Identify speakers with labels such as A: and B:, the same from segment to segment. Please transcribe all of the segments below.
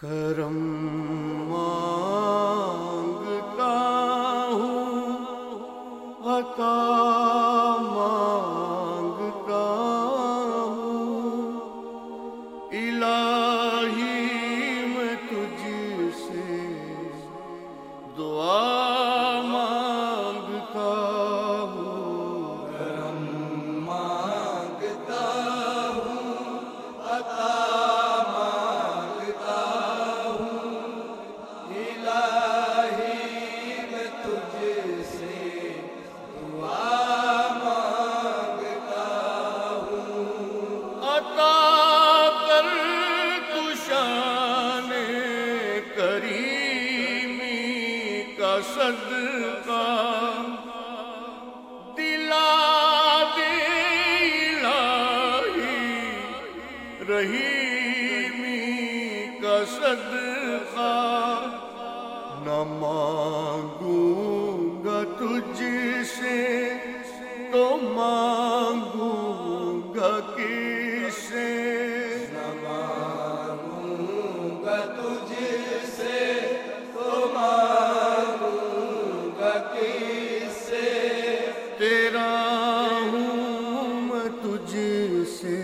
A: کرم مانگتا ہوں، عطا مانگتا ہوں، الہی میں تجھ سے دعا مانگتا ہوں،
B: کرم مانگتا ہوں، عطا مانگتا ہوں، الہی میں تجھ سے دعا مانگتا ہوں۔
A: عطا کر تو شان کریمی کا صدقہ، دلا دے الہی رحیمی کا صدقہ، نہ مانگوں گا تجھ سے تو مانگوں گا کس سے،
B: نہ مانگوں گا تجھ سے تو مانگوں گا کس سے،
A: تیرا ہوں میں تجھ سے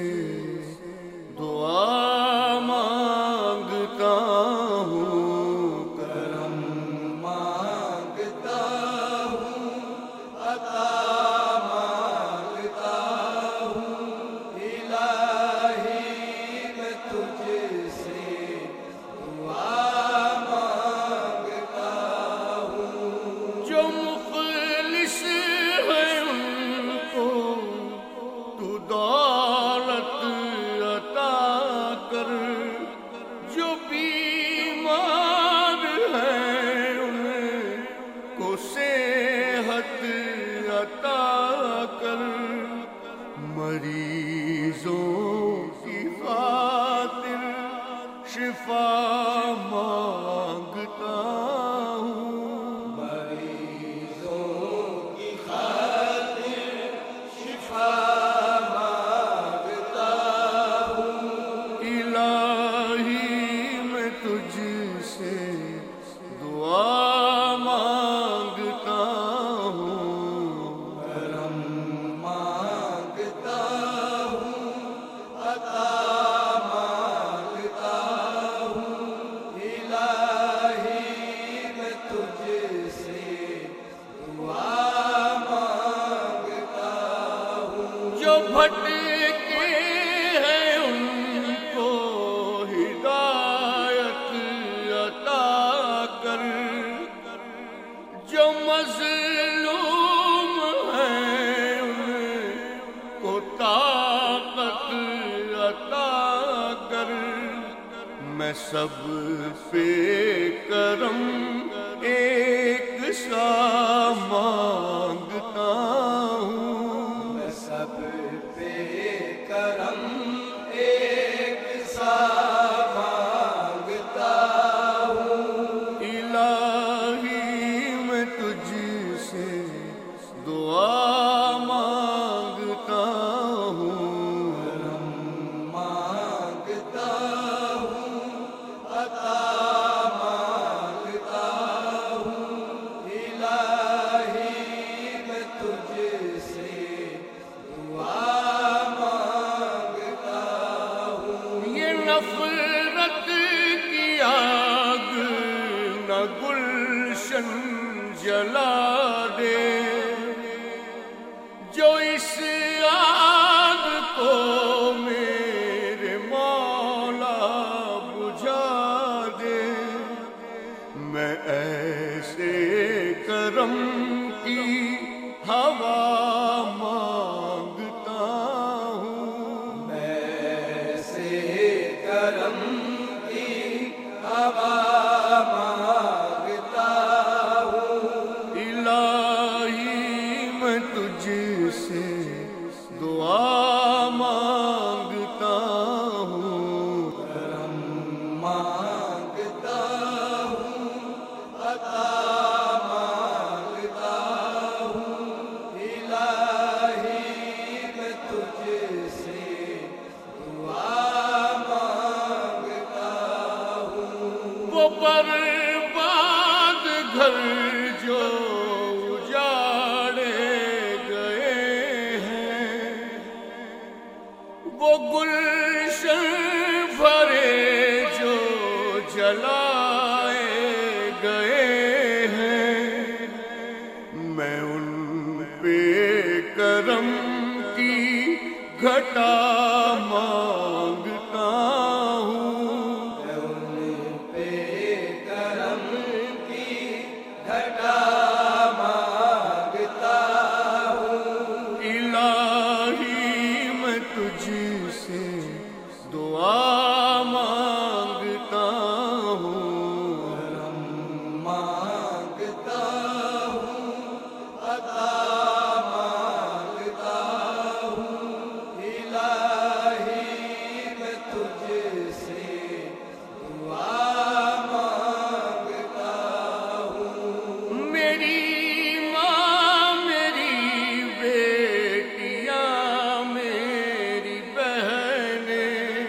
A: دعا مانگتا ہوں،
B: کرم مانگتا ہوں، عطا مانگتا ہوں، الہی میں تجھ سے دعا مانگتا ہوں۔
A: جو مخلص ہیں ان کو تو دولت عطا کر، جو بیمار ہیں ان کو صحت عطا کر، مریضوں کی خاطر شفا مانگتا ہوں،
B: مریضوں کی خاطر شفا مانگتا ہوں،
A: الہی میں تجھ سے دعا مانگتا ہوں،
B: کرم مانگتا ہوں، عطا مانگتا ہوں، الہی میں تجھ سے دعا مانگتا ہوں۔
A: جو بھٹکے ہیں ان کو ہدایت عطا کر، جو مظلوم ہیں ان کو طاقت عطا کر، میں سب پہ کرم ایک سا مانگتا ہوں،
B: میں سب پہ کرم ایک سا مانگتا ہوں،
A: الہی میں تجھ سے دعا مانگتا ہوں،
B: کرم مانگتا ہوں، عطا مانگتا ہوں، الہی میں تجھ سے دعا مانگتا ہوں۔
A: یہ نفرت کی آگ نہ گلشن جلا دے، جو اس آگ کو میرے مولا بجھا دے، میں ایسے کرم کی ہوا مانگتا ہوں،
B: ایسے کرم کی ہوا مانگتا ہوں،
A: الہی وہ برباد گھر جو اجاڑے گئے ہیں، وہ گلشن بھرے جو جلائے گئے ہیں، میں ان پہ کرم کی گھٹا مانگتا ہوں،
B: میں ان پہ کرم کی گھٹا مانگتا ہوں،
A: الہی میں تجھ سے دعا مانگتا ہوں،
B: مانگتا ہوں، عطا مانگتا ہوں، الہی میں تجھ سے دعا مانگتا ہوں،
A: میری ماں میری بیٹیاں میری بہنیں،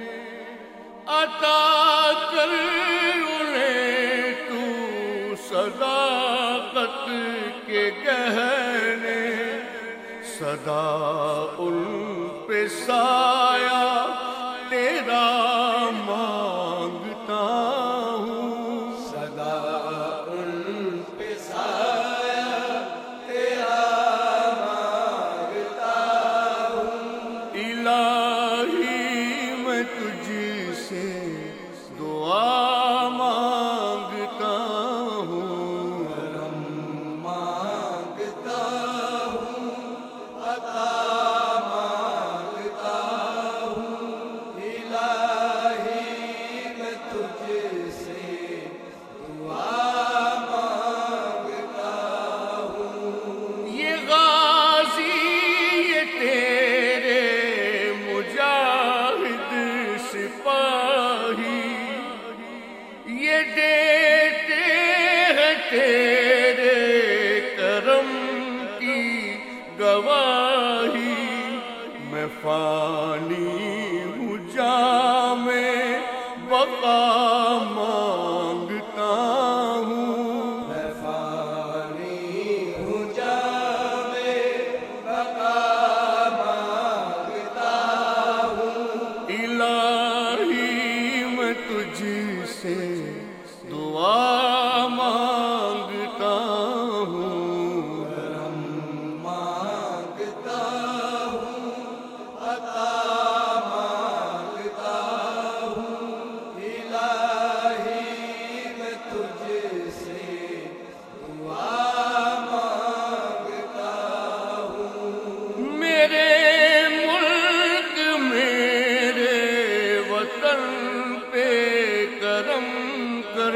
A: عطا کر انہیں تو صداقت کے گہنے، صدا ان پہ سایہ تیرا مانگتا ہوں،
B: صدا ان پہ سایہ تیرا مانگتا ہوں،
A: الہی میں تجھ سے دعا مانگتا ہوں،
B: مانگتا ہوں، عطا مانگتا ہوں، الہی میں تجھ سے دعا مانگتا ہوں،
A: یہ غازی یہ تیرے مجاہد سپاہی، یہ دیتے ہیں تیرے کرم کی گواہی، میں فانی ہوں جام بقا مانگتا ہوں،
B: میں فانی ہوں جام بقا مانگتا ہوں،
A: الہی میں تجھ سے دعا مانگتا ہوں،
B: مانگتا ہوں، عطا مانگتا ہوں، الہی میں تجھ سے دعا مانگتا ہوں،
A: میرے ملک میرے وطن پہ کرم کر،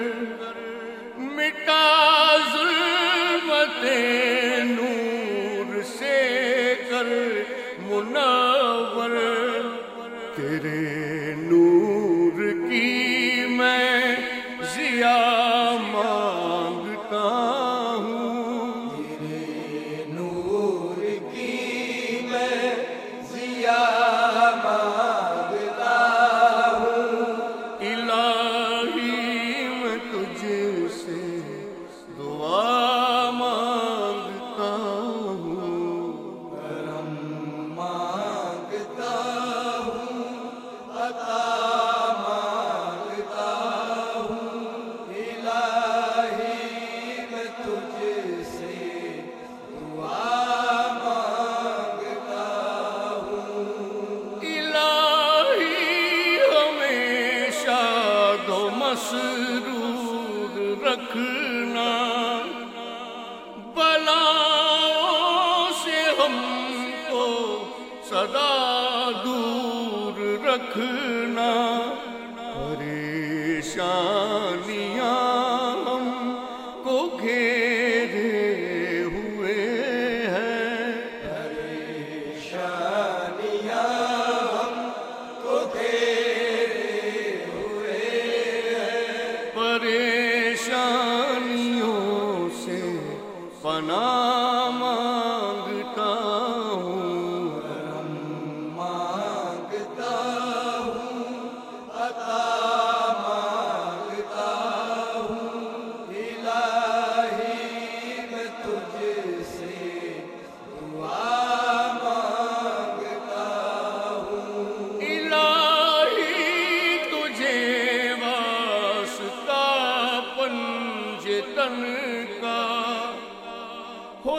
A: مٹا ظلمت نور سے کر منور، تیرے نور کی میں ضیا مانگتا ہوں،
B: تیرے نور کی میں ضیا مانگتا ہوں،
A: الہی میں تجھ سے دعا مانگتا ہوں،
B: مانگتا ہوں، عطا مانگتا ہوں، الہی میں تجھ سے دعا مانگتا ہوں،
A: الہی ہمیشہ دو مسرور رکھنا، بلاؤں سے ہم کو سدا دور رکھنا، پریشانیاں ہم کو گھیرے ہوئے ہیں،
B: پریشانیاں ہم کو گھیرے ہوئے ہیں،
A: پریشانیوں سے پناہ مانگتا ہوں،
B: مانگتا ہوں، عطا مانگتا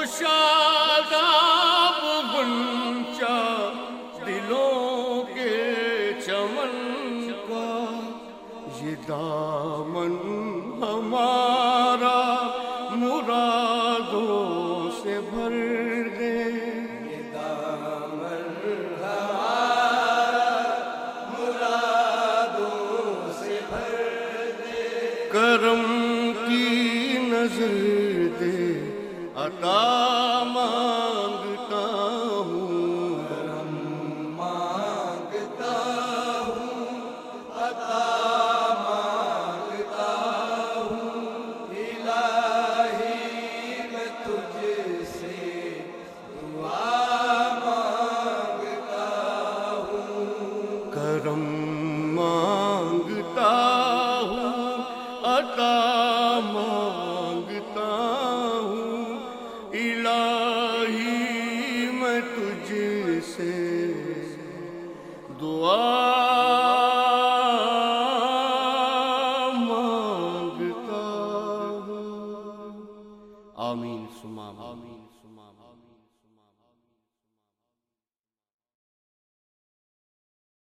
A: شاداب غنچہ دلوں کے چمن کا، یہ دامن ہمارا مرادوں سے بھر دے،
B: یہ دامن ہمارا مرادوں سے بھر دے،
A: کرم کی نظر دے عطا مانگتا ہوں،
B: کرم مانگتا ہوں، عطا مانگتا ہوں، الہی میں تجھ سے دعا مانگتا ہوں،
A: کرم مانگتا ہوں، عطا مانگتا ہوں، الہی میں تجھ سے دعا مانگتا ہوں۔ آمین ثم آمین۔